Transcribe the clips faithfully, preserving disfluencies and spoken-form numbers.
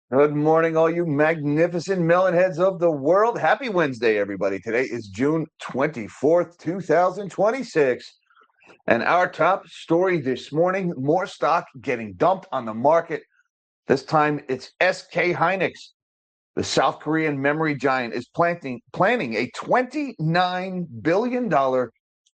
Good morning, all you magnificent melon heads of the world. Happy Wednesday, everybody. Today is June twenty-fourth, two thousand twenty-six. And our top story this morning, more stock getting dumped on the market. This time it's S K Hynix. The South Korean memory giant is planting, planning a twenty-nine billion dollars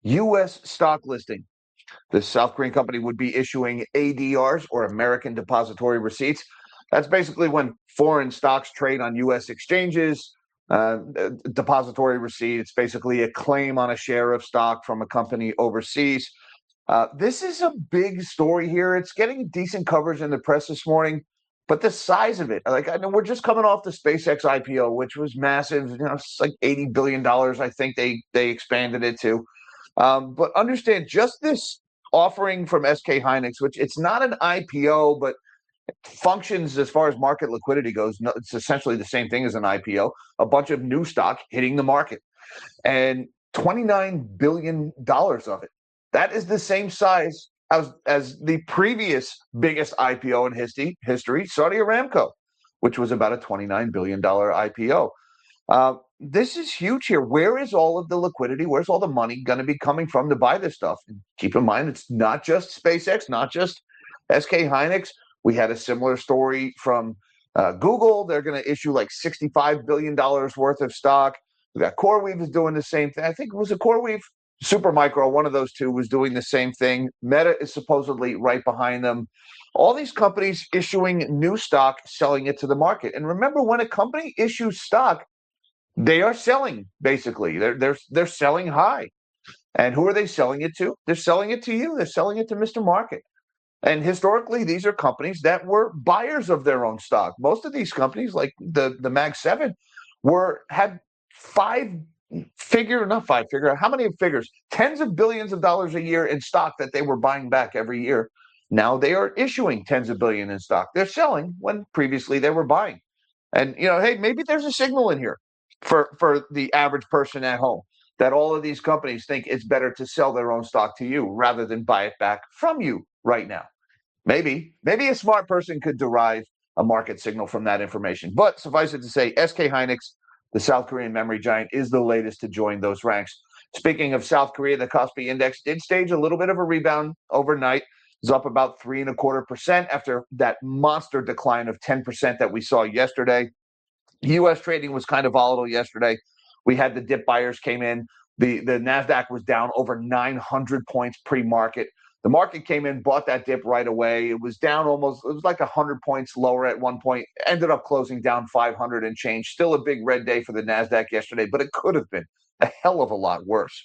U S stock listing. The South Korean company would be issuing A D Rs, or American Depository Receipts. That's basically when foreign stocks trade on U S exchanges. Uh, depository receipt, it's basically a claim on a share of stock from a company overseas. Uh, this is a big story here. It's getting decent coverage in the press this morning, but the size of it, like I know we're just coming off the SpaceX I P O, which was massive. You know, it's like eighty billion dollars. I think they they expanded it to. Um, but understand, just this offering from S K Hynix, which it's not an I P O, but functions as far as market liquidity goes. No, it's essentially the same thing as an I P O, a bunch of new stock hitting the market, and twenty-nine billion dollars of it. That is the same size as, as the previous biggest I P O in history, history, Saudi Aramco, which was about a twenty-nine billion dollars I P O. Uh, this is huge here. Where is all of the liquidity? Where's all the money going to be coming from to buy this stuff? And keep in mind, it's not just SpaceX, not just S K Hynix. We had a similar story from uh, Google. They're going to issue like sixty-five billion dollars worth of stock. We got CoreWeave is doing the same thing. I think it was a CoreWeave. Supermicro, one of those two, was doing the same thing. Meta is supposedly right behind them. All these companies issuing new stock, selling it to the market. And remember, when a company issues stock, they are selling, basically. They're they're they're selling high. And who are they selling it to? They're selling it to you. They're selling it to Mister Market. And historically, these are companies that were buyers of their own stock. Most of these companies, like the the Mag Seven, were had five figure, not five figure, how many figures? Tens of billions of dollars a year in stock that they were buying back every year. Now they are issuing tens of billion in stock. They're selling when previously they were buying. And you know, hey, maybe there's a signal in here for for the average person at home that all of these companies think it's better to sell their own stock to you rather than buy it back from you right now. Maybe, maybe a smart person could derive a market signal from that information. But suffice it to say, S K Hynix, the South Korean memory giant, is the latest to join those ranks. Speaking of South Korea, the Kospi Index did stage a little bit of a rebound overnight. It's up about three and a quarter percent after that monster decline of ten percent that we saw yesterday. U S trading was kind of volatile yesterday. We had the dip buyers came in. The, the NASDAQ was down over nine hundred points pre-market. The market came in, bought that dip right away. It was down almost, it was like one hundred points lower at one point, ended up closing down five hundred and change. Still a big red day for the NASDAQ yesterday, but it could have been a hell of a lot worse.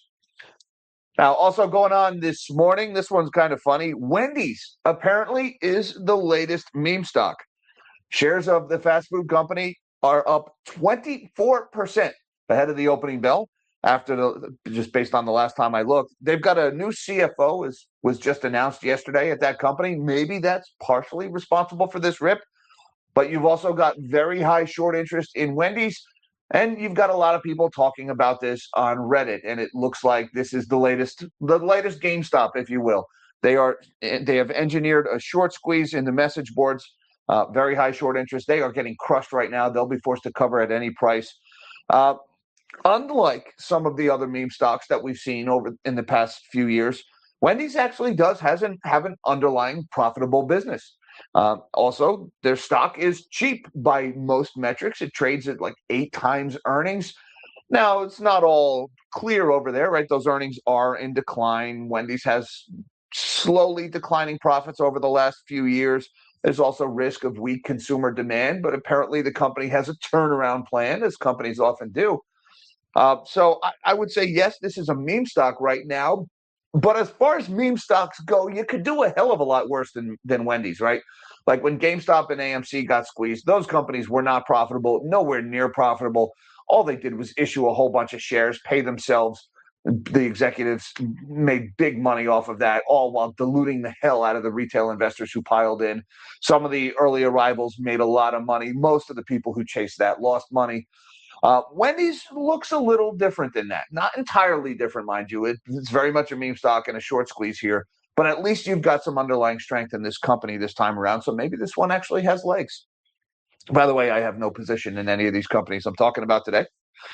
Now, also going on this morning, this one's kind of funny. Wendy's apparently is the latest meme stock. Shares of the fast food company are up twenty-four percent ahead of the opening bell after the, just based on the last time I looked. They've got a new C F O, is was just announced yesterday at that company. Maybe that's partially responsible for this rip, but you've also got very high short interest in Wendy's, and you've got a lot of people talking about this on Reddit, and it looks like this is the latest the latest GameStop, if you will. They are they have engineered a short squeeze in the message boards. Uh, very high short interest. They are getting crushed right now. They'll be forced to cover at any price. Uh, unlike some of the other meme stocks that we've seen over in the past few years, Wendy's actually does hasn't have an underlying profitable business. Uh, also, their stock is cheap by most metrics. It trades at like eight times earnings. Now, it's not all clear over there, right? Those earnings are in decline. Wendy's has slowly declining profits over the last few years. There's also risk of weak consumer demand, but apparently the company has a turnaround plan, as companies often do. Uh, so I, I would say, yes, this is a meme stock right now. But as far as meme stocks go, you could do a hell of a lot worse than, than Wendy's, right? Like when GameStop and A M C got squeezed, those companies were not profitable, nowhere near profitable. All they did was issue a whole bunch of shares, pay themselves. The executives made big money off of that, all while diluting the hell out of the retail investors who piled in. Some of the early arrivals made a lot of money. Most of the people who chased that lost money. Uh, Wendy's looks a little different than that. Not entirely different, mind you. It, it's very much a meme stock and a short squeeze here. But at least you've got some underlying strength in this company this time around. So maybe this one actually has legs. By the way, I have no position in any of these companies I'm talking about today.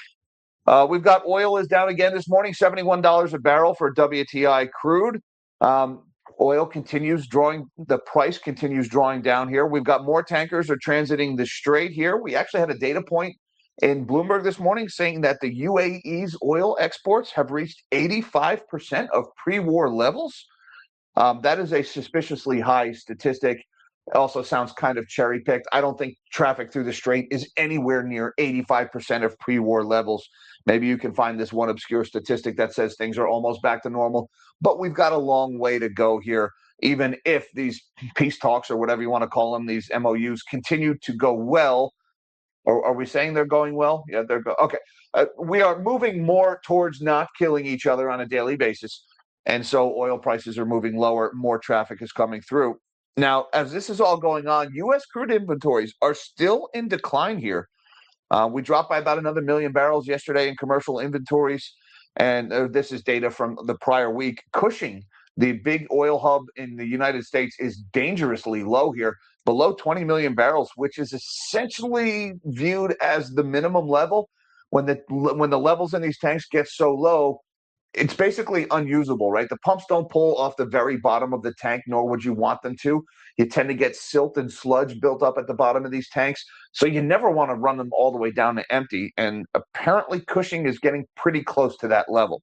Uh, we've got oil is down again this morning, seventy-one dollars a barrel for W T I crude. Um, oil continues drawing, the price continues drawing down here. We've got more tankers are transiting the strait here. We actually had a data point in Bloomberg this morning saying that the U A E's oil exports have reached eighty-five percent of pre-war levels. Um, that is a suspiciously high statistic. It also sounds kind of cherry picked. I don't think traffic through the strait is anywhere near eighty-five percent of pre-war levels. Maybe you can find this one obscure statistic that says things are almost back to normal, but we've got a long way to go here. Even if these peace talks or whatever you want to call them, these M O Us continue to go well, or are we saying they're going well? Yeah, they're go- okay. Uh, we are moving more towards not killing each other on a daily basis. And so oil prices are moving lower, more traffic is coming through. Now, as this is all going on, U S crude inventories are still in decline here. Uh, we dropped by about another million barrels yesterday in commercial inventories. And uh, this is data from the prior week. Cushing, the big oil hub in the United States, is dangerously low here, below twenty million barrels, which is essentially viewed as the minimum level. When the when the levels in these tanks get so low, it's basically unusable, right? The pumps don't pull off the very bottom of the tank, nor would you want them to. You tend to get silt and sludge built up at the bottom of these tanks. So you never want to run them all the way down to empty. And apparently Cushing is getting pretty close to that level.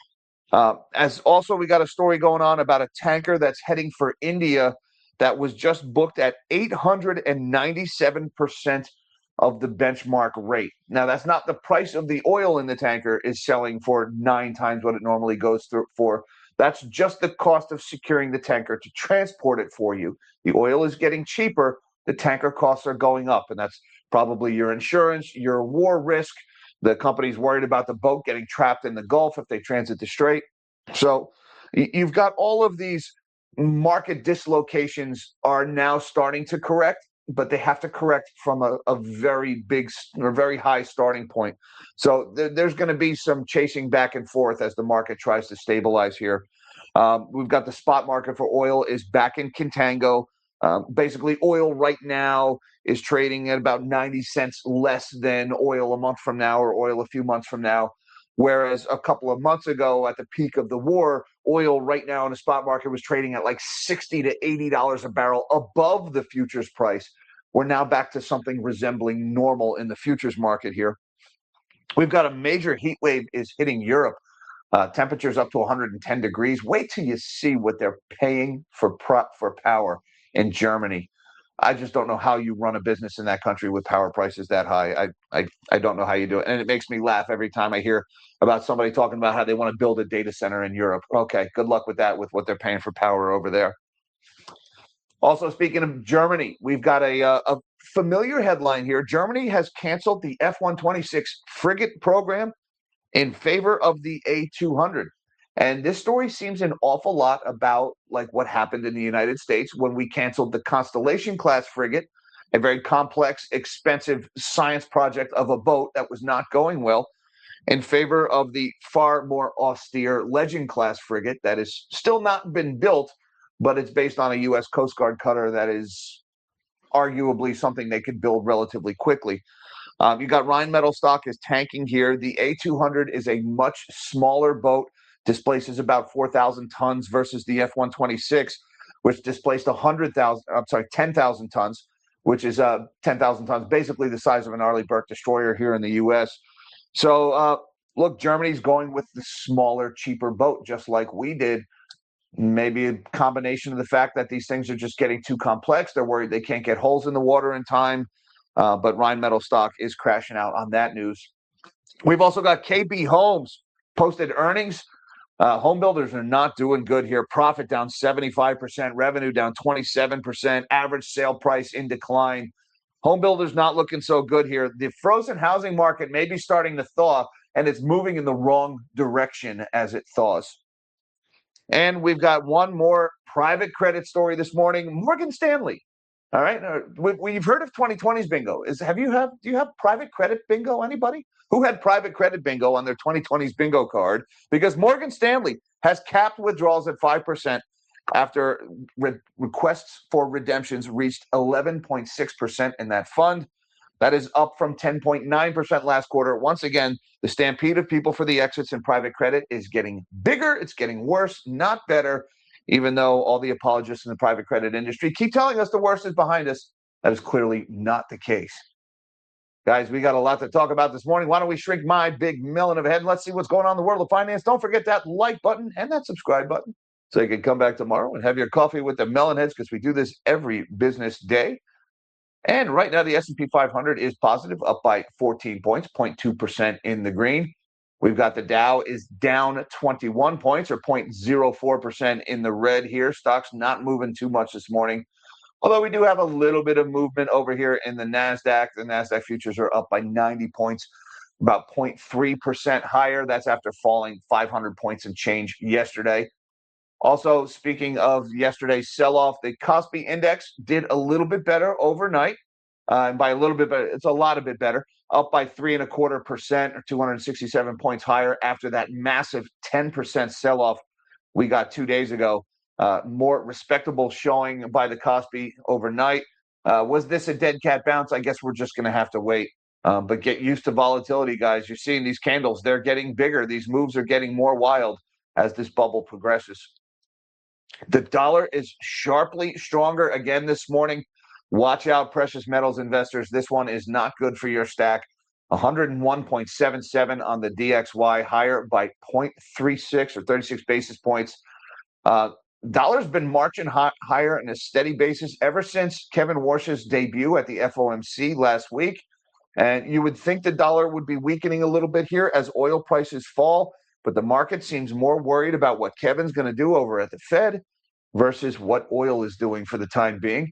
Uh, as also, we got a story going on about a tanker that's heading for India that was just booked at eight hundred ninety-seven percent of the benchmark rate. Now, that's not the price of the oil in the tanker is selling for nine times what it normally goes through for. That's just the cost of securing the tanker to transport it for you. The oil is getting cheaper. The tanker costs are going up, and that's probably your insurance, your war risk. The company's worried about the boat getting trapped in the Gulf if they transit the strait. So you've got all of these market dislocations are now starting to correct, but they have to correct from a, a very big or very high starting point. So th- there's going to be some chasing back and forth as the market tries to stabilize here. Um, we've got the spot market for oil is back in contango. Um, basically, oil right now is trading at about ninety cents less than oil a month from now or oil a few months from now. Whereas a couple of months ago, at the peak of the war, oil right now in the spot market was trading at like sixty to eighty dollars a barrel above the futures price. We're now back to something resembling normal in the futures market here. We've got a major heat wave is hitting Europe. Uh, temperatures up to one hundred ten degrees. Wait till you see what they're paying for pro- for power in Germany. I just don't know how you run a business in that country with power prices that high. I, I, I don't know how you do it. And it makes me laugh every time I hear about somebody talking about how they want to build a data center in Europe. Okay, good luck with that, with what they're paying for power over there. Also, speaking of Germany, we've got a, uh, a familiar headline here. Germany has canceled the F one twenty-six frigate program in favor of the A two hundred. And this story seems an awful lot about like what happened in the United States when we canceled the Constellation class frigate, a very complex, expensive science project of a boat that was not going well, in favor of the far more austere Legend class frigate that has still not been built, but it's based on a U S Coast Guard cutter that is arguably something they could build relatively quickly. Um, you got Rheinmetall stock is tanking here. The A two hundred is a much smaller boat, displaces about four thousand tons versus the F one twenty-six, which displaced one hundred thousand, I'm sorry, ten thousand tons, which is uh, ten thousand tons, basically the size of an Arleigh Burke destroyer here in the U S. So, uh, look, Germany's going with the smaller, cheaper boat, just like we did. Maybe a combination of the fact that these things are just getting too complex. They're worried they can't get holes in the water in time. Uh, but Rheinmetall stock is crashing out on that news. We've also got K B Homes posted earnings. Uh, home builders are not doing good here. Profit down seventy-five percent, revenue down twenty-seven percent, average sale price in decline. Home builders not looking so good here. The frozen housing market may be starting to thaw, and it's moving in the wrong direction as it thaws. And we've got one more private credit story this morning. Morgan Stanley. All right. Uh, we, we've heard of twenty twenties bingo. Is have you have do you have private credit bingo? Anybody who had private credit bingo on their twenty twenties bingo card? Because Morgan Stanley has capped withdrawals at five percent after re- requests for redemptions reached eleven point six percent in that fund. That is up from ten point nine percent last quarter. Once again, the stampede of people for the exits in private credit is getting bigger. It's getting worse, not better, even though all the apologists in the private credit industry keep telling us the worst is behind us. That is clearly not the case. Guys, we got a lot to talk about this morning. Why don't we shrink my big melon of a head and let's see what's going on in the world of finance. Don't forget that like button and that subscribe button so you can come back tomorrow and have your coffee with the melon heads, because we do this every business day. And right now, the S and P five hundred is positive, up by fourteen points, zero point two percent in the green. We've got the Dow is down twenty-one points, or zero point zero four percent in the red here. Stocks not moving too much this morning, although we do have a little bit of movement over here in the NASDAQ. The NASDAQ futures are up by ninety points, about zero point three percent higher. That's after falling five hundred points and change yesterday. Also, speaking of yesterday's sell-off, the Kospi Index did a little bit better overnight. Uh, and by a little bit better, it's a lot of bit better, up by three and a quarter percent, or two hundred sixty-seven points higher after that massive ten percent sell-off we got two days ago. Uh, more respectable showing by the Kospi overnight. Uh, was this a dead cat bounce? I guess we're just going to have to wait. Um, but get used to volatility, guys. You're seeing these candles. They're getting bigger. These moves are getting more wild as this bubble progresses. The dollar is sharply stronger again this morning. Watch out, precious metals investors. This one is not good for your stack. one oh one point seven seven on the D X Y, higher by zero point three six or thirty-six basis points. Uh, dollar's been marching hot, higher on a steady basis ever since Kevin Warsh's debut at the F O M C last week. And you would think the dollar would be weakening a little bit here as oil prices fall. But the market seems more worried about what Kevin's going to do over at the Fed versus what oil is doing for the time being.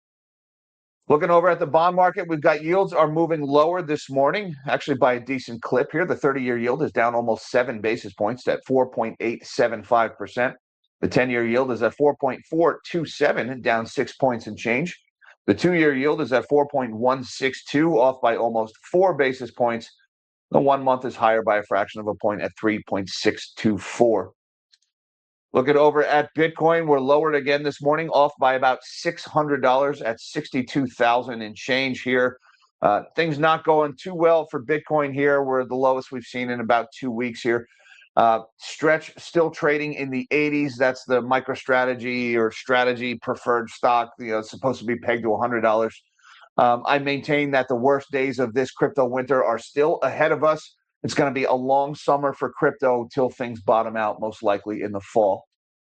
Looking over at the bond market, we've got yields are moving lower this morning, actually by a decent clip here. The thirty-year yield is down almost seven basis points at four point eight seven five percent. The ten-year yield is at four point four two seven, down six points and change. The two-year yield is at four point one six two, off by almost four basis points. The one month is higher by a fraction of a point at three point six two four. Looking over at Bitcoin, we're lowered again this morning, off by about six hundred dollars at sixty-two thousand and change here. Uh, things not going too well for Bitcoin here. We're the lowest we've seen in about two weeks here. Uh, Stretch still trading in the eighties. That's the MicroStrategy or strategy preferred stock. You know, it's supposed to be pegged to one hundred dollars. Um, I maintain that the worst days of this crypto winter are still ahead of us. It's going to be a long summer for crypto till things bottom out, most likely in the fall.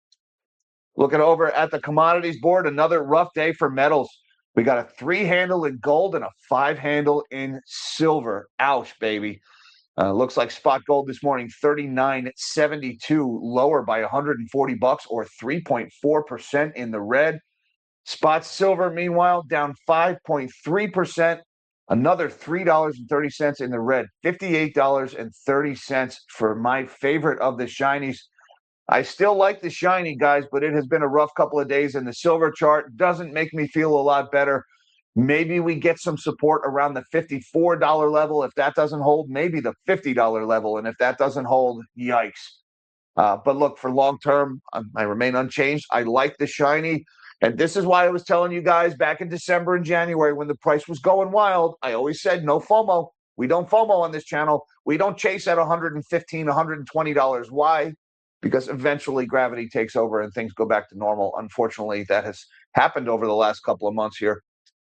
Looking over at the commodities board, another rough day for metals. We got a three handle in gold and a five handle in silver. Ouch, baby. Uh, looks like spot gold this morning, thirty-nine seventy-two, lower by one hundred forty bucks, or three point four percent in the red. Spot silver, meanwhile, down five point three percent, another three dollars and thirty cents in the red, fifty-eight dollars and thirty cents for my favorite of the shinies. I still like the shiny, guys, but it has been a rough couple of days, and the silver chart doesn't make me feel a lot better. Maybe we get some support around the fifty-four dollar level. If that doesn't hold, maybe the fifty dollar level. And if that doesn't hold, yikes. Uh, but look, for long term, I, I remain unchanged. I like the shiny. And this is why I was telling you guys back in December and January when the price was going wild. I always said no FOMO. We don't FOMO on this channel. We don't chase at one hundred fifteen dollars, one hundred twenty dollars. Why? Because eventually gravity takes over and things go back to normal. Unfortunately, that has happened over the last couple of months here.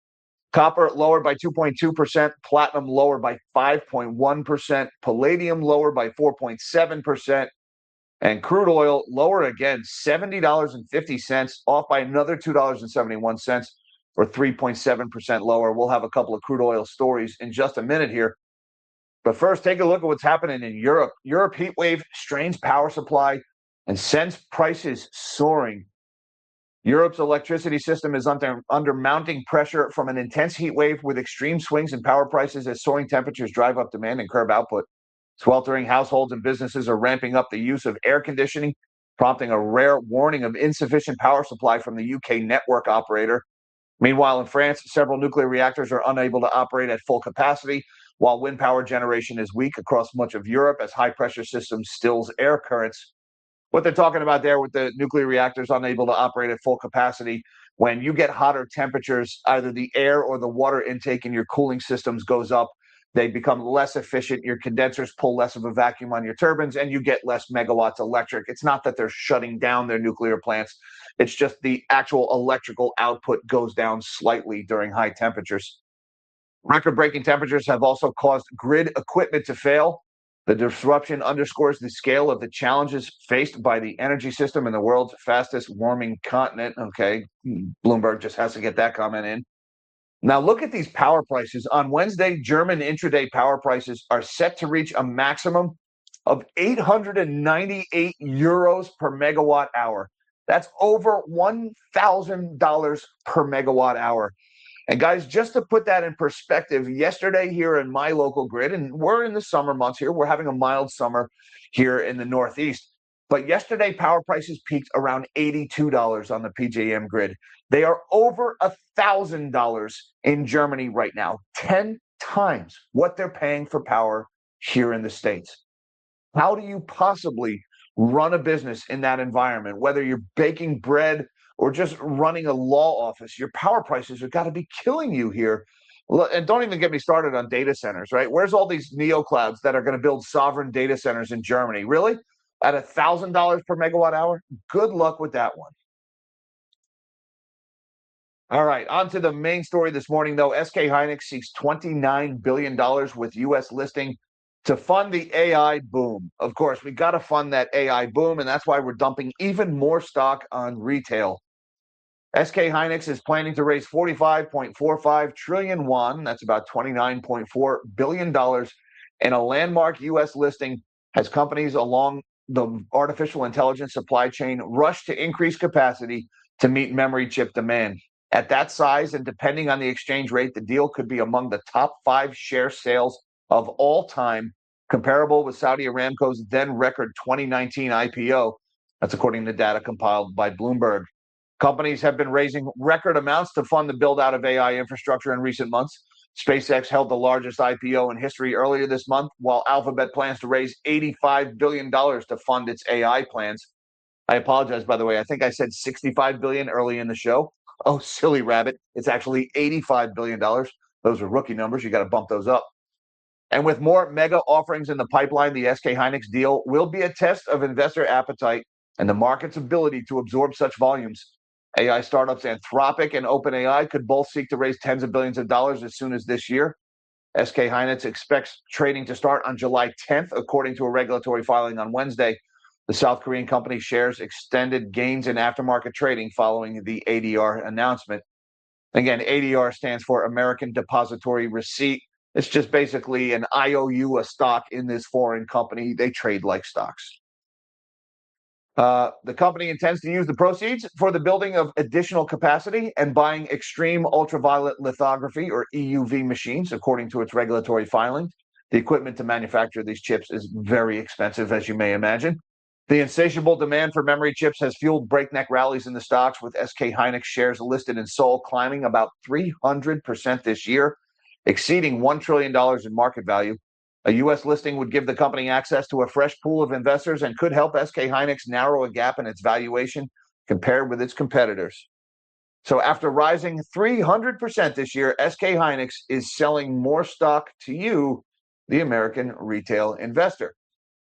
Copper lower by two point two percent, platinum lower by five point one percent, palladium lower by four point seven percent, and crude oil lower again, seventy dollars and fifty cents, off by another two dollars and seventy-one cents, or three point seven percent lower. We'll have a couple of crude oil stories in just a minute here. But first, take a look at what's happening in Europe. Europe heat wave strains power supply and sends prices soaring. Europe's electricity system is under, under mounting pressure from an intense heat wave with extreme swings in power prices as soaring temperatures drive up demand and curb output. Sweltering households and businesses are ramping up the use of air conditioning, prompting a rare warning of insufficient power supply from the U K network operator. Meanwhile, in France, several nuclear reactors are unable to operate at full capacity, while wind power generation is weak across much of Europe as high-pressure systems stills air currents. What they're talking about there with the nuclear reactors unable to operate at full capacity, When you get hotter temperatures, either the air or the water intake in your cooling systems goes up. They become less efficient. Your condensers pull less of a vacuum on your turbines, and you get less megawatts electric. It's not that they're shutting down their nuclear plants. It's just the actual electrical output goes down slightly during high temperatures. Record-breaking temperatures have also caused grid equipment to fail. The disruption underscores the scale of the challenges faced by the energy system in the world's fastest warming continent. Okay, Bloomberg just has to get that comment in. Now look at these power prices. On Wednesday, German intraday power prices are set to reach a maximum of eight hundred ninety-eight euros per megawatt hour. That's over one thousand dollars per megawatt hour. And guys, just to put that in perspective, yesterday here in my local grid, and we're in the summer months here, we're having a mild summer here in the Northeast. But yesterday, power prices peaked around eighty-two dollars on the P J M grid. They are over one thousand dollars in Germany right now, ten times what they're paying for power here in the States. How do you possibly run a business in that environment, whether you're baking bread or just running a law office? Your power prices have got to be killing you here. And don't even get me started on data centers, right? Where's all these neoclouds that are going to build sovereign data centers in Germany? Really? At one thousand dollars per megawatt hour? Good luck with that one. All right, on to the main story this morning, though. S K Hynix seeks twenty-nine billion dollars with U S listing to fund the A I boom. Of course, we got to fund that A I boom, and that's why we're dumping even more stock on retail. S K Hynix is planning to raise forty-five point four five trillion won, that's about twenty-nine point four billion dollars, in a landmark U S listing as companies along the artificial intelligence supply chain rush to increase capacity to meet memory chip demand. At that size, and depending on the exchange rate, the deal could be among the top five share sales of all time, comparable with Saudi Aramco's then record twenty nineteen I P O. That's according to data compiled by Bloomberg. Companies have been raising record amounts to fund the build-out of A I infrastructure in recent months. SpaceX held the largest I P O in history earlier this month, while Alphabet plans to raise eighty-five billion dollars to fund its A I plans. I apologize, by the way. I think I said sixty-five billion dollars early in the show. Oh, silly rabbit. It's actually eighty-five billion dollars. Those are rookie numbers. You got to bump those up. And with more mega offerings in the pipeline, the S K Hynix deal will be a test of investor appetite and the market's ability to absorb such volumes. A I startups Anthropic and OpenAI could both seek to raise tens of billions of dollars as soon as this year. S K Hynix expects trading to start on July tenth, according to a regulatory filing on Wednesday. The South Korean company shares extended gains in aftermarket trading following the A D R announcement. Again, A D R stands for American Depository Receipt. It's just basically an I O U, a stock in this foreign company. They trade like stocks. Uh, the company intends to use the proceeds for the building of additional capacity and buying extreme ultraviolet lithography, or E U V machines, according to its regulatory filings. The equipment to manufacture these chips is very expensive, as you may imagine. The insatiable demand for memory chips has fueled breakneck rallies in the stocks, with S K Hynix shares listed in Seoul climbing about three hundred percent this year, exceeding one trillion dollars in market value. A U S listing would give the company access to a fresh pool of investors and could help S K Hynix narrow a gap in its valuation compared with its competitors. So after rising three hundred percent this year, S K Hynix is selling more stock to you, the American retail investor.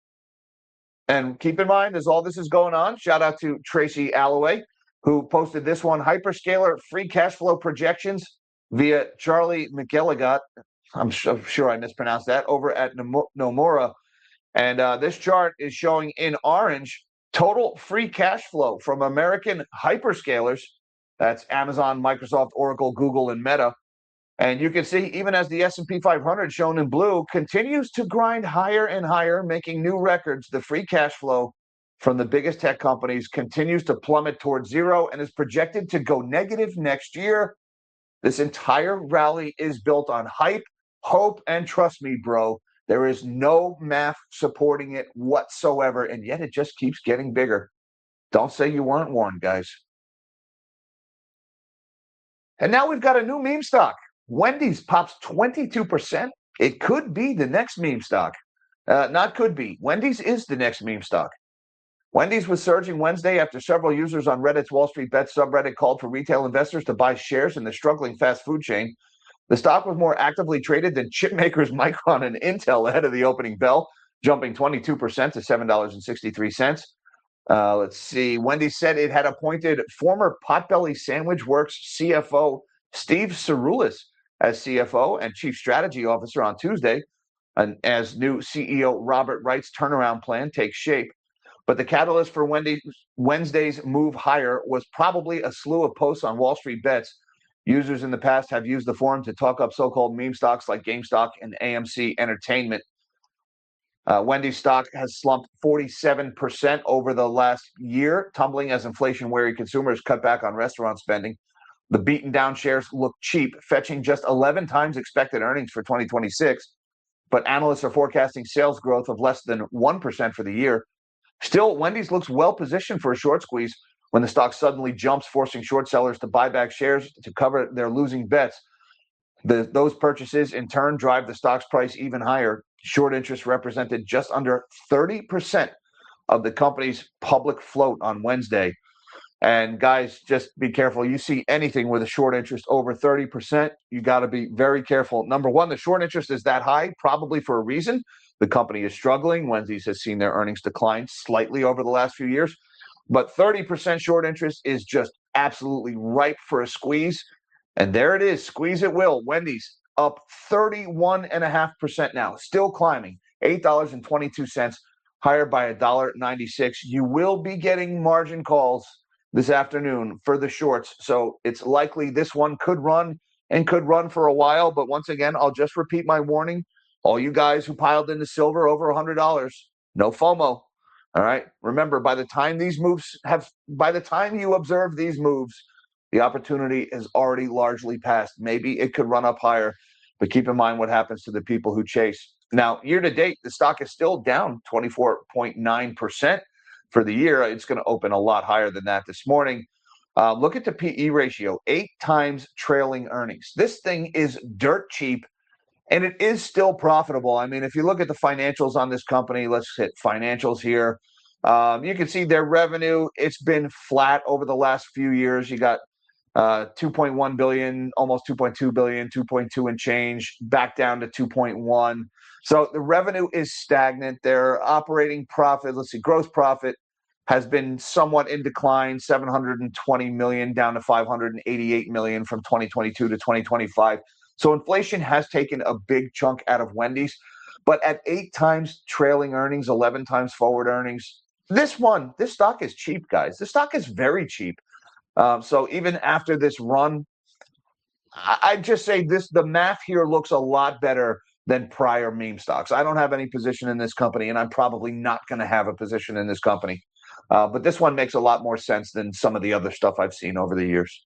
And keep in mind, as all this is going on, shout out to Tracy Alloway, who posted this one: hyperscaler free cash flow projections via Charlie McElligott. I'm sure I mispronounced that, over at Nomura. And uh, this chart is showing in orange total free cash flow from American hyperscalers. That's Amazon, Microsoft, Oracle, Google, and Meta. And you can see, even as the S and P five hundred, shown in blue, continues to grind higher and higher, making new records, the free cash flow from the biggest tech companies continues to plummet towards zero and is projected to go negative next year. This entire rally is built on hype, hope, and trust me, bro, there is no math supporting it whatsoever, and yet it just keeps getting bigger. Don't say you weren't warned, guys. And now we've got a new meme stock. Wendy's pops twenty-two percent. It could be the next meme stock. Uh, not could be. Wendy's is the next meme stock. Wendy's was surging Wednesday after several users on Reddit's Wall Street Bets subreddit called for retail investors to buy shares in the struggling fast food chain. The stock was more actively traded than chip makers Micron and Intel ahead of the opening bell, jumping twenty-two percent to seven dollars and sixty-three cents. Uh, let's see. Wendy's said it had appointed former Potbelly Sandwich Works C F O Steve Cirulis as C F O and Chief Strategy Officer on Tuesday, and as new C E O Robert Wright's turnaround plan takes shape. But the catalyst for Wendy's, Wednesday's move higher was probably a slew of posts on Wall Street Bets. Users in the past have used the forum to talk up so-called meme stocks like GameStop and A M C Entertainment. Uh, Wendy's stock has slumped forty-seven percent over the last year, tumbling as inflation-wary consumers cut back on restaurant spending. The beaten-down shares look cheap, fetching just eleven times expected earnings for twenty twenty-six, but analysts are forecasting sales growth of less than one percent for the year. Still, Wendy's looks well-positioned for a short squeeze when the stock suddenly jumps, forcing short sellers to buy back shares to cover their losing bets. The, those purchases, in turn, drive the stock's price even higher. Short interest represented just under thirty percent of the company's public float on Wednesday. And guys, just be careful. You see anything with a short interest over thirty percent, you got to be very careful. Number one, the short interest is that high, probably for a reason. The company is struggling. Wendy's has seen their earnings decline slightly over the last few years. But thirty percent short interest is just absolutely ripe for a squeeze. And there it is. Squeeze it will. Wendy's up thirty-one point five percent now, still climbing, eight dollars and twenty-two cents, higher by one dollar and ninety-six cents. You will be getting margin calls this afternoon for the shorts. So it's likely this one could run and could run for a while. But once again, I'll just repeat my warning. All you guys who piled into silver over one hundred dollars, no FOMO. All right. Remember, by the time these moves have, by the time you observe these moves, the opportunity is already largely passed. Maybe it could run up higher, but keep in mind what happens to the people who chase. Now, year to date, the stock is still down twenty-four point nine percent for the year. It's going to open a lot higher than that this morning. Uh, look at the P E ratio, eight times trailing earnings. This thing is dirt cheap. And it is still profitable. I mean, if you look at the financials on this company, let's hit financials here. Um, you can see their revenue, it's been flat over the last few years. You got uh, two point one billion dollars, almost two point two billion dollars, two point two and change, back down to two point one. So the revenue is stagnant. Their operating profit, let's see, gross profit has been somewhat in decline, seven hundred twenty million dollars down to five hundred eighty-eight million dollars from twenty twenty-two to twenty twenty-five. So inflation has taken a big chunk out of Wendy's, but at eight times trailing earnings, eleven times forward earnings, this one, this stock is cheap, guys. This stock is very cheap. Um, so even after this run, I, I'd just say this: the math here looks a lot better than prior meme stocks. I don't have any position in this company, and I'm probably not going to have a position in this company. Uh, but this one makes a lot more sense than some of the other stuff I've seen over the years.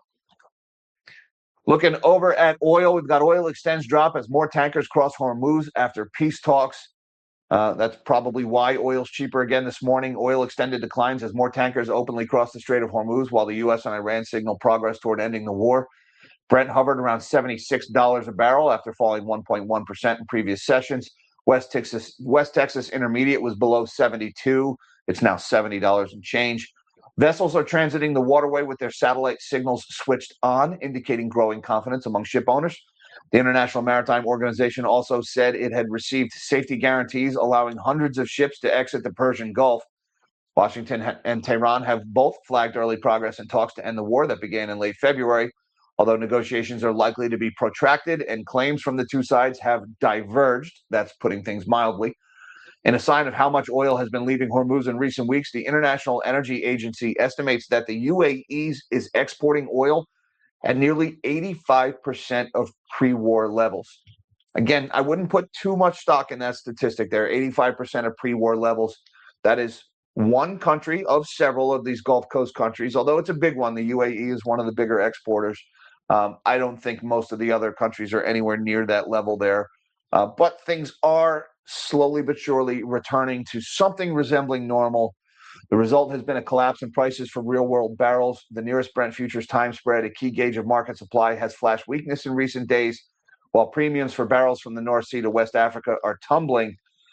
Looking over at oil, we've got oil extends drop as more tankers cross Hormuz after peace talks. Uh, that's probably why oil's cheaper again this morning. Oil extended declines as more tankers openly cross the Strait of Hormuz, while the U S and Iran signal progress toward ending the war. Brent hovered around seventy-six dollars a barrel after falling one point one percent in previous sessions. West Texas West Texas Intermediate was below seventy-two. It's now seventy dollars and change. Vessels are transiting the waterway with their satellite signals switched on, indicating growing confidence among ship owners. The International Maritime Organization also said it had received safety guarantees allowing hundreds of ships to exit the Persian Gulf. Washington and Tehran have both flagged early progress in talks to end the war that began in late February, although negotiations are likely to be protracted and claims from the two sides have diverged. That's putting things mildly. In a sign of how much oil has been leaving Hormuz in recent weeks, the International Energy Agency estimates that the U A E is exporting oil at nearly eighty-five percent of pre-war levels. Again, I wouldn't put too much stock in that statistic there, eighty-five percent of pre-war levels. That is one country of several of these Gulf Coast countries, although it's a big one. The U A E is one of the bigger exporters. Um, I don't think most of the other countries are anywhere near that level there. Uh, but things are slowly but surely returning to something resembling normal. The result has been a collapse in prices for real-world barrels. The nearest Brent futures time spread, a key gauge of market supply, has flashed weakness in recent days, while premiums for barrels from the North Sea to West Africa are tumbling.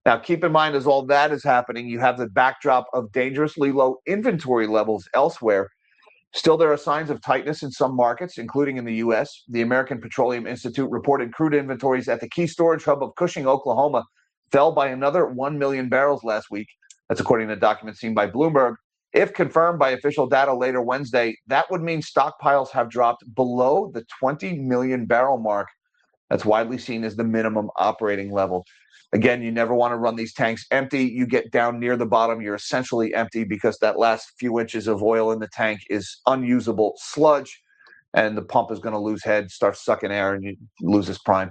Now, keep in mind, as all that is happening, you have the backdrop of dangerously low inventory levels elsewhere. Still, there are signs of tightness in some markets, including in the U S. The American Petroleum Institute reported crude inventories at the key storage hub of Cushing, Oklahoma, fell by another one million barrels last week. That's according to documents seen by Bloomberg. If confirmed by official data later Wednesday, that would mean stockpiles have dropped below the twenty million barrel mark. That's widely seen as the minimum operating level. Again, you never want to run these tanks empty. You get down near the bottom, you're essentially empty because that last few inches of oil in the tank is unusable sludge, and the pump is going to lose head, start sucking air, and you lose its prime.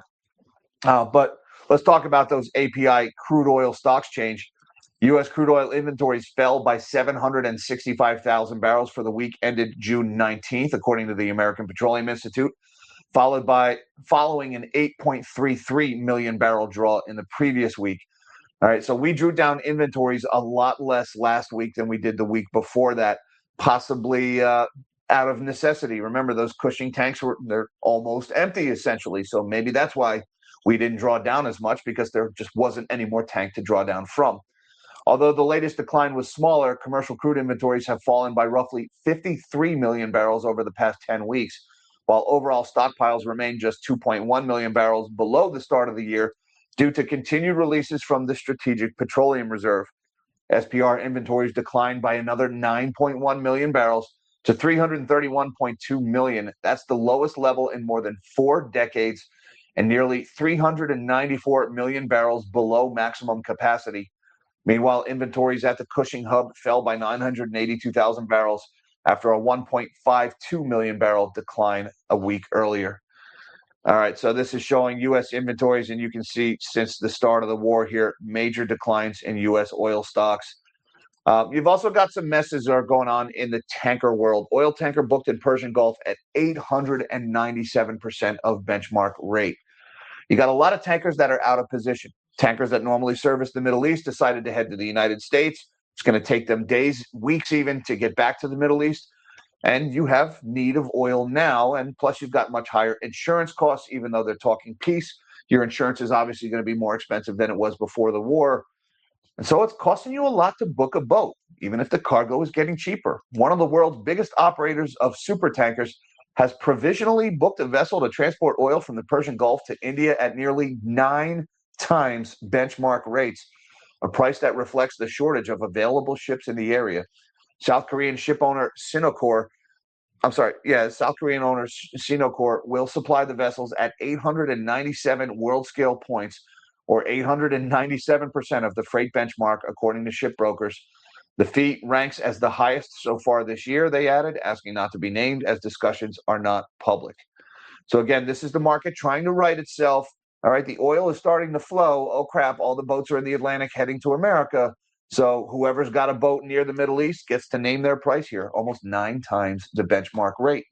Uh, but let's talk about those A P I crude oil stocks change. U S crude oil inventories fell by seven hundred sixty-five thousand barrels for the week ended June nineteenth, according to the American Petroleum Institute, followed by following an eight point three three million barrel draw in the previous week. All right, so we drew down inventories a lot less last week than we did the week before that, possibly uh, out of necessity. Remember, those Cushing tanks were they're almost empty essentially, so maybe that's why we didn't draw down as much, because there just wasn't any more tank to draw down from. Although the latest decline was smaller, commercial crude inventories have fallen by roughly fifty-three million barrels over the past ten weeks, while overall stockpiles remain just two point one million barrels below the start of the year due to continued releases from the Strategic Petroleum Reserve. S P R inventories declined by another nine point one million barrels to three hundred thirty-one point two million. That's the lowest level in more than four decades and nearly three hundred ninety-four million barrels below maximum capacity. Meanwhile, inventories at the Cushing hub fell by nine hundred eighty-two thousand barrels after a one point five two million barrel decline a week earlier. All right, so this is showing U S inventories, and you can see since the start of the war here, major declines in U S oil stocks. Uh, you've also got some messes that are going on in the tanker world. Oil tanker booked in Persian Gulf at eight hundred ninety-seven percent of benchmark rate. You got a lot of tankers that are out of position. Tankers that normally service the Middle East decided to head to the United States. It's going to take them days, weeks even, to get back to the Middle East. And you have need of oil now. And plus, you've got much higher insurance costs, even though they're talking peace. Your insurance is obviously going to be more expensive than it was before the war. And so it's costing you a lot to book a boat, even if the cargo is getting cheaper. One of the world's biggest operators of super tankers has provisionally booked a vessel to transport oil from the Persian Gulf to India at nearly nine times benchmark rates, a price that reflects the shortage of available ships in the area. South Korean ship owner Sinokor, I'm sorry, yeah, South Korean owner Sinokor will supply the vessels at eight hundred ninety-seven world scale points, or eight hundred ninety-seven percent of the freight benchmark, according to ship brokers. The fee ranks as the highest so far this year, they added, asking not to be named as discussions are not public. So again, this is the market trying to right itself. All right, the oil is starting to flow. Oh, crap, all the boats are in the Atlantic heading to America. So whoever's got a boat near the Middle East gets to name their price here, almost nine times the benchmark rate.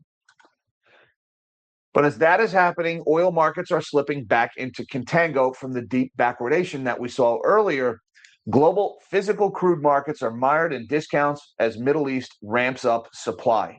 But as that is happening, oil markets are slipping back into contango from the deep backwardation that we saw earlier. Global physical crude markets are mired in discounts as Middle East ramps up supply.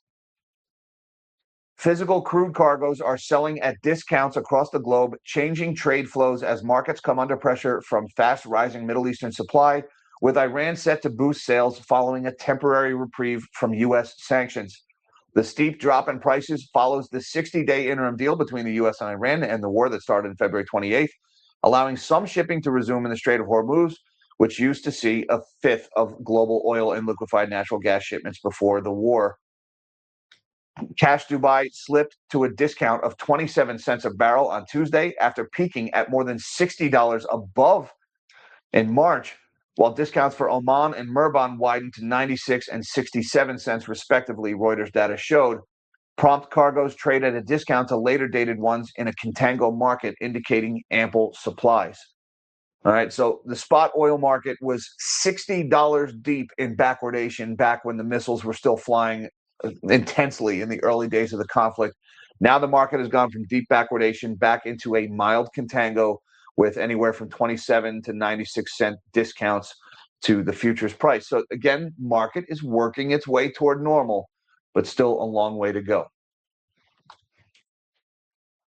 Physical crude cargoes are selling at discounts across the globe, changing trade flows as markets come under pressure from fast rising Middle Eastern supply, with Iran set to boost sales following a temporary reprieve from U S sanctions. The steep drop in prices follows the sixty-day interim deal between the U S and Iran and the war that started on February twenty-eighth, allowing some shipping to resume in the Strait of Hormuz, which used to see a fifth of global oil and liquefied natural gas shipments before the war. Cash Dubai slipped to a discount of twenty-seven cents a barrel on Tuesday after peaking at more than sixty dollars above in March, while discounts for Oman and Murban widened to ninety-six and sixty-seven cents respectively, Reuters data showed. Prompt cargoes trade at a discount to later dated ones in a contango market, indicating ample supplies. All right, so the spot oil market was sixty dollars deep in backwardation back when the missiles were still flying intensely in the early days of the conflict. Now the market has gone from deep backwardation back into a mild contango with anywhere from twenty-seven to ninety-six cent discounts to the futures price. So again, market is working its way toward normal, but still a long way to go.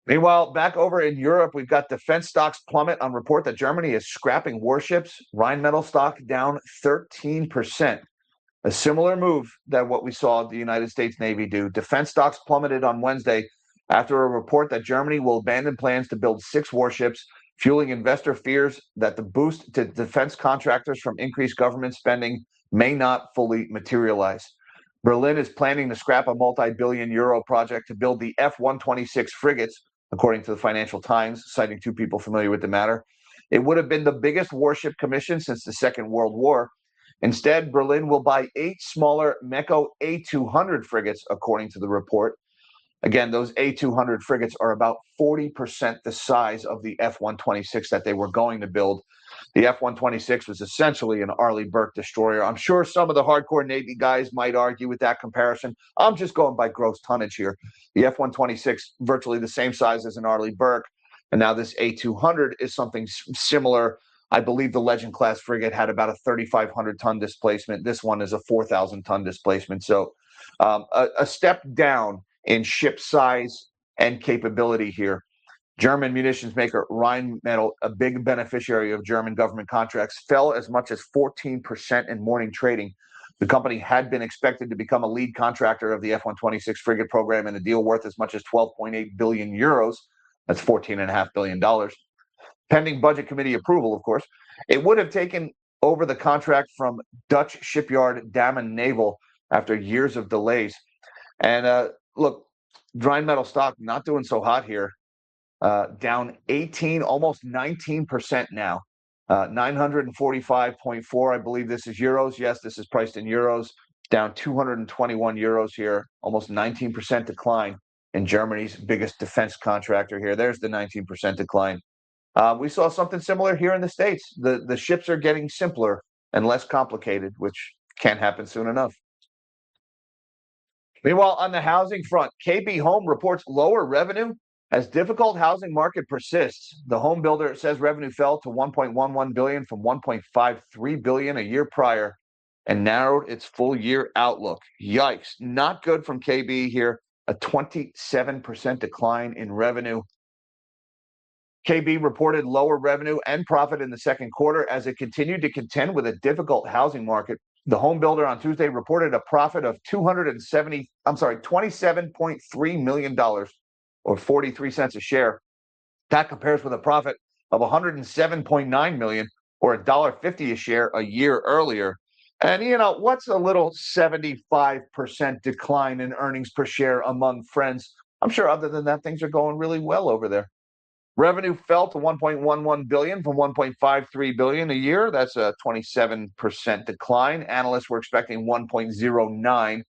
Meanwhile, back over in Europe, we've got defense stocks plummet on report that Germany is scrapping warships. Rheinmetall stock down thirteen percent. A similar move that what we saw the United States Navy do. Defense stocks plummeted on Wednesday after a report that Germany will abandon plans to build six warships, fueling investor fears that the boost to defense contractors from increased government spending may not fully materialize. Berlin is planning to scrap a multi-billion euro project to build the F one twenty-six frigates, according to the Financial Times, citing two people familiar with the matter. It would have been the biggest warship commission since the Second World War. Instead, Berlin will buy eight smaller Meko A two hundred frigates, according to the report. Again, those A two hundred frigates are about forty percent the size of the F one twenty-six that they were going to build. The F one twenty-six was essentially an Arleigh Burke destroyer. I'm sure some of the hardcore Navy guys might argue with that comparison. I'm just going by gross tonnage here. The F one twenty-six, virtually the same size as an Arleigh Burke, and now this A two hundred is something similar. I believe the Legend class frigate had about a thirty-five hundred ton displacement. This one is a four thousand ton displacement. So um, a, a step down in ship size and capability here. German munitions maker Rheinmetall, a big beneficiary of German government contracts, fell as much as fourteen percent in morning trading. The company had been expected to become a lead contractor of the F one twenty-six frigate program in a deal worth as much as twelve point eight billion euros. That's fourteen point five billion dollars. Pending budget committee approval, of course. It would have taken over the contract from Dutch shipyard Damen Naval after years of delays. And uh, look, Rheinmetall stock not doing so hot here. Uh, down eighteen, almost nineteen percent now. Uh, nine hundred forty-five point four, I believe this is euros. Yes, this is priced in euros. Down two hundred twenty-one euros here, almost nineteen percent decline in Germany's biggest defense contractor here. There's the nineteen percent decline. Uh, we saw something similar here in the States. The, the ships are getting simpler and less complicated, which can't happen soon enough. Meanwhile, on the housing front, K B Home reports lower revenue as difficult housing market persists. The home builder says revenue fell to one point one one billion dollars from one point five three billion dollars a year prior and narrowed its full year outlook. Yikes. Not good from K B here. A twenty-seven percent decline in revenue. K B reported lower revenue and profit in the second quarter as it continued to contend with a difficult housing market. The home builder on Tuesday reported a profit of two hundred seventy, I'm sorry, twenty-seven point three million dollars or forty-three cents a share. That compares with a profit of one hundred seven point nine million dollars or one dollar fifty a share a year earlier. And, you know, what's a little seventy-five percent decline in earnings per share among friends? I'm sure other than that, things are going really well over there. Revenue fell to one point one one billion dollars from one point five three billion dollars a year. That's a twenty-seven percent decline. Analysts were expecting one point zero nine.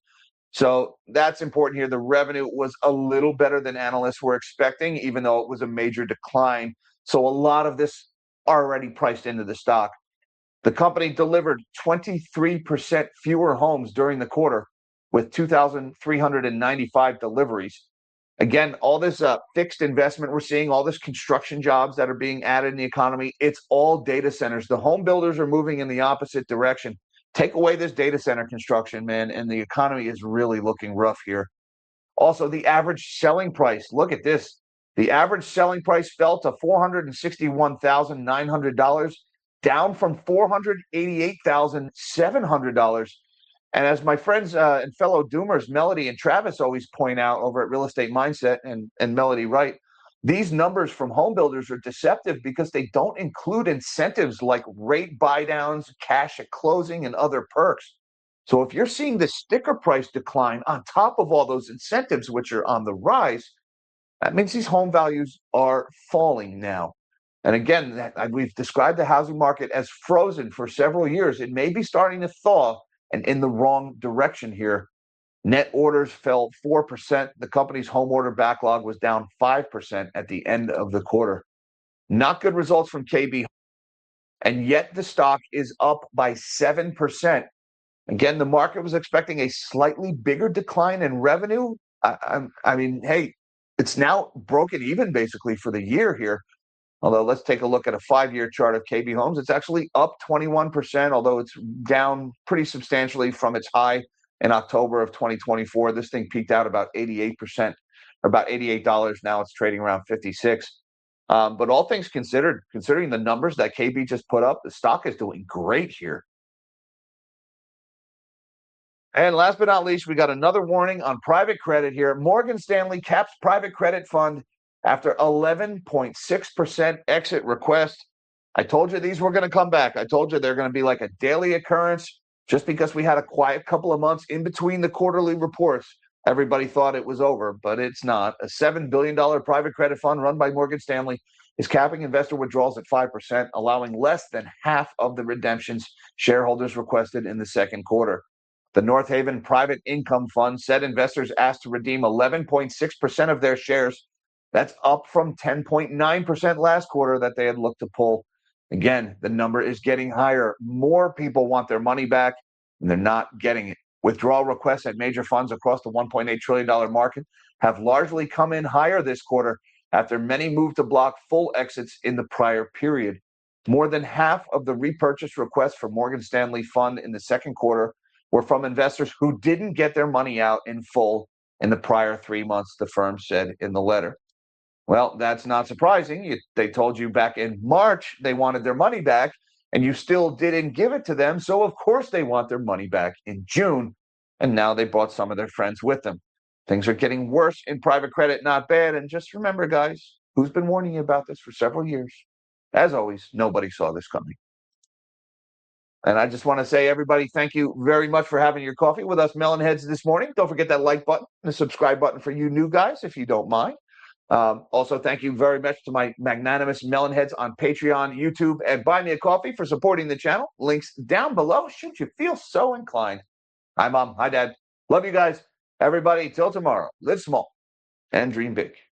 So that's important here. The revenue was a little better than analysts were expecting, even though it was a major decline. So a lot of this already priced into the stock. The company delivered twenty-three percent fewer homes during the quarter with two thousand three hundred ninety-five deliveries. Again, all this uh, fixed investment we're seeing, all this construction jobs that are being added in the economy, it's all data centers. The home builders are moving in the opposite direction. Take away this data center construction, man, and the economy is really looking rough here. Also, the average selling price, look at this. The average selling price fell to four hundred sixty-one thousand nine hundred dollars, down from four hundred eighty-eight thousand seven hundred dollars. And as my friends uh, and fellow doomers, Melody and Travis, always point out over at Real Estate Mindset and, and Melody Wright, these numbers from home builders are deceptive because they don't include incentives like rate buy downs, cash at closing, and other perks. So if you're seeing the sticker price decline on top of all those incentives, which are on the rise, that means these home values are falling now. And again, we've described the housing market as frozen for several years. It may be starting to thaw and in the wrong direction here. Net orders fell four percent. The company's home order backlog was down five percent at the end of the quarter. Not good results from K B. And yet the stock is up by seven percent. Again, the market was expecting a slightly bigger decline in revenue. I, I, I mean, hey, it's now broken even basically for the year here. Although let's take a look at a five-year chart of K B Homes. It's actually up twenty-one percent, although it's down pretty substantially from its high in October of twenty twenty-four. This thing peaked out about eighty-eight percent about eighty-eight dollars. Now it's trading around fifty-six. Um, but all things considered, considering the numbers that K B just put up, the stock is doing great here. And last but not least, we got another warning on private credit here. Morgan Stanley caps private credit fund after eleven point six percent exit request. I told you these were going to come back. I told you they're going to be like a daily occurrence. Just because we had a quiet couple of months in between the quarterly reports, everybody thought it was over, but it's not. A seven billion dollars private credit fund run by Morgan Stanley is capping investor withdrawals at five percent, allowing less than half of the redemptions shareholders requested in the second quarter. The North Haven Private Income Fund said investors asked to redeem eleven point six percent of their shares. That's up from ten point nine percent last quarter that they had looked to pull. Again, the number is getting higher. More people want their money back, and they're not getting it. Withdrawal requests at major funds across the one point eight trillion dollars market have largely come in higher this quarter after many moved to block full exits in the prior period. More than half of the repurchase requests for Morgan Stanley Fund in the second quarter were from investors who didn't get their money out in full in the prior three months, the firm said in the letter. Well, that's not surprising. You, they told you back in March they wanted their money back, and you still didn't give it to them. So, of course, they want their money back in June. And now they brought some of their friends with them. Things are getting worse in private credit, not bad. And just remember, guys, who's been warning you about this for several years? As always, nobody saw this coming. And I just want to say, everybody, thank you very much for having your coffee with us Melonheads this morning. Don't forget that like button and the subscribe button for you new guys, if you don't mind. Um, also, thank you very much to my magnanimous Melonheads on Patreon, YouTube, and Buy Me a Coffee for supporting the channel. Links down below should you feel so inclined. Hi, Mom. Hi, Dad. Love you guys. Everybody, till tomorrow, live small and dream big.